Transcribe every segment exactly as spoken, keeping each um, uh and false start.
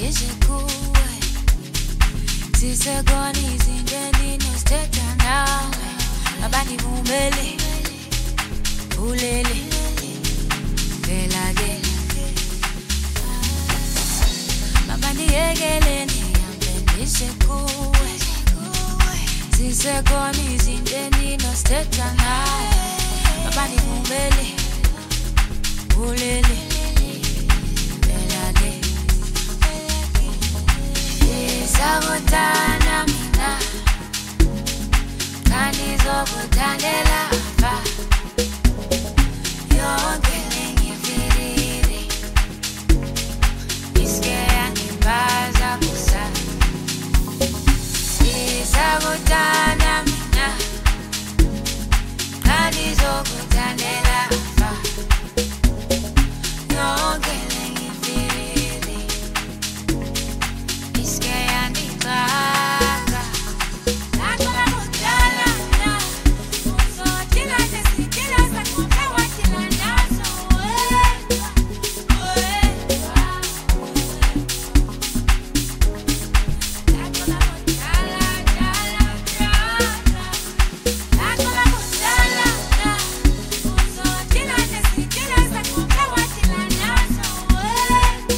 ndizikuwe zisekhona izinto endinozithetha nawe abanivumbele ulele vela ke abandiyekele ndihambe ndizikuwe zisekhona izinto endinozithetha nawe abanivumbele ulele Sakutana mina Kanizokuthandela fa Yonke nengifiriri Iske yangibaza kusa Sakutana mina Kanizokuthandela fa Yonke nengifiriri Iske Gaga, la cola mudala, na, uso tila te sikila sa kumbe watila naso, eh, eh, la cola mudala, dala, dala, la cola mudala, na, uso tila te sikila sa kumbe watila naso, eh, eh.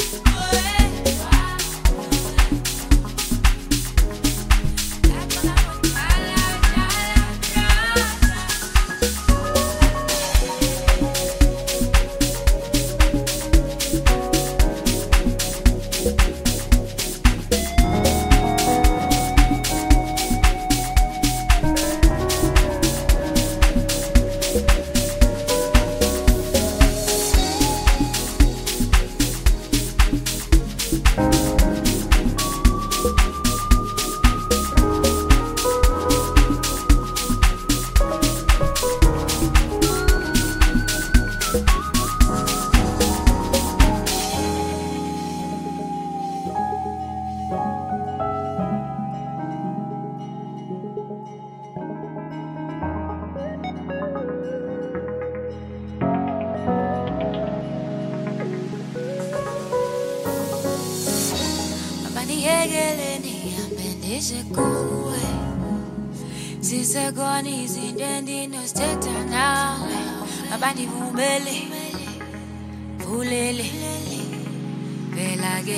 Abandiyekele ndihambe ndizikuwe zisekhona izinto endinozithetha nawe abandivumbele vulele vela ke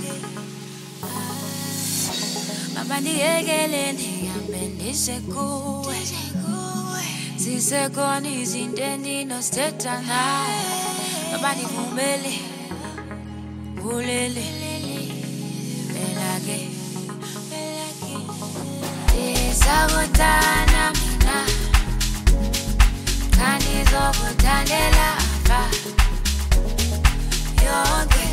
abandiyekele ndihambe ndizikuwe zisekhona izinto endinozithetha nawe abandivumbele vulele Sakutana mina Kanizokuthandela fa Yonke